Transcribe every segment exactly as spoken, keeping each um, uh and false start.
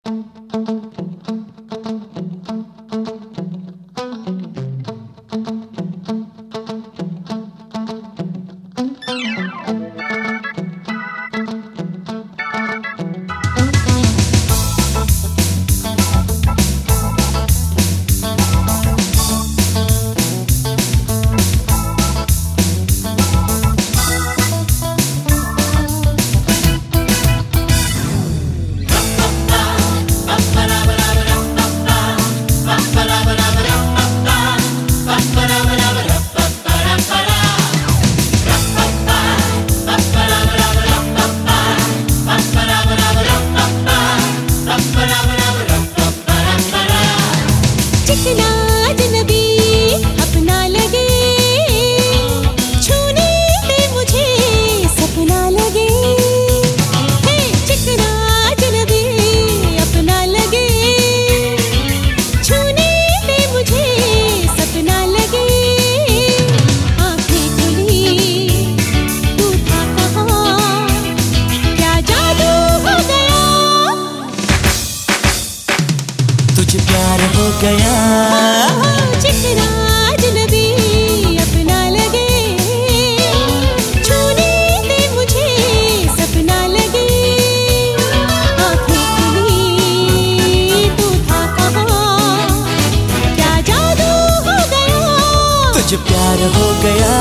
तुझे प्यार हो गया, चिकना अजनबी अपना लगे, छूने दे मुझे सपना लगे, आँखें खुली तू था कहाँ, क्या जादू हो गया, तुझे प्यार हो गया।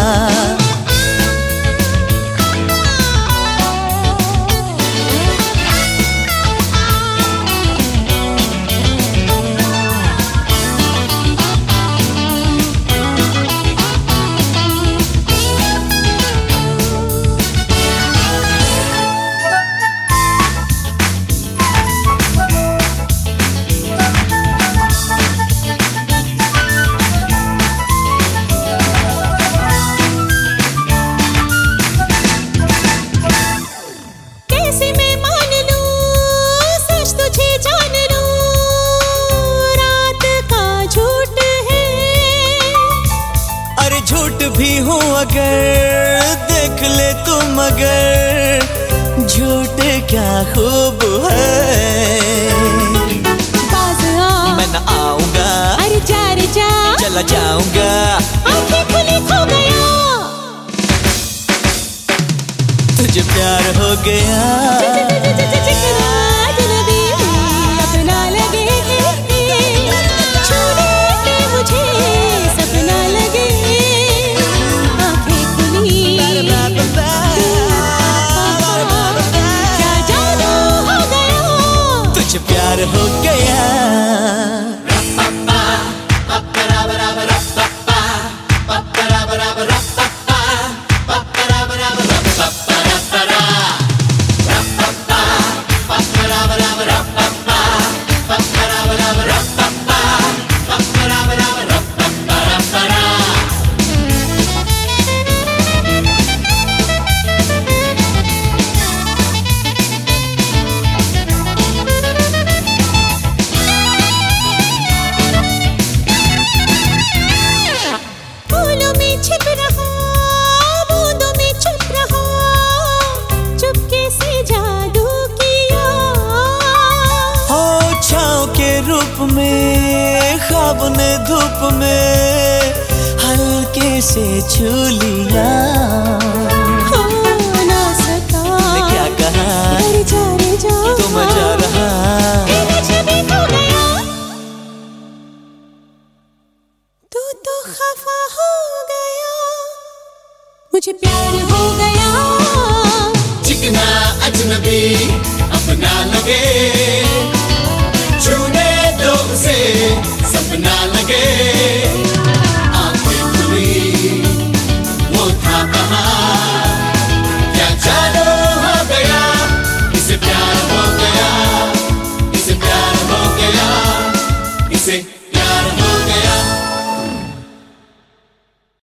झूठ भी हूँ अगर देख ले तू, मगर झूठ क्या खूब है। पास आ, मैं न आऊंगा, अरे जा रे जा, चला जाऊंगा, आँखें खुली खो गया, तुझे प्यार हो गया। प्यार हो गया। रूप में ख्वाब ने धूप में हल्के से छू लिया, हो ना सका क्या कहा, रे जा रे जा, तो मजा रहा, मुझे भी खो गया, तू तो खफा हो गया, मुझे प्यार हो गया, चिकना अजनबी अपना लगे।